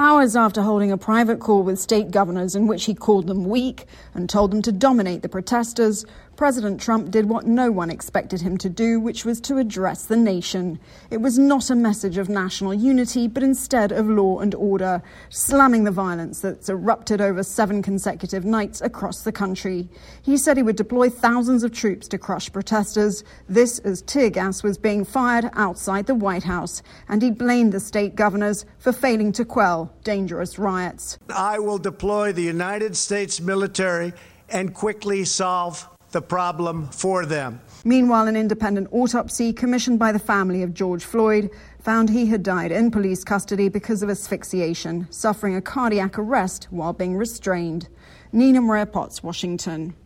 Hours after holding a private call with state governors in which he called them weak and told them to dominate the protesters, President Trump did what no one expected him to do, which was to address the nation. It was not a message of national unity, but instead of law and order, slamming the violence that's erupted over 7 consecutive nights across the country. He said he would deploy thousands of troops to crush protesters, this as tear gas was being fired outside the White House, and he blamed the state governors for failing to quell dangerous riots. I will deploy the United States military and quickly solve the problem for them. Meanwhile, an independent autopsy commissioned by the family of George Floyd found he had died in police custody because of asphyxiation, suffering a cardiac arrest while being restrained. Nina Maria Potts, Washington.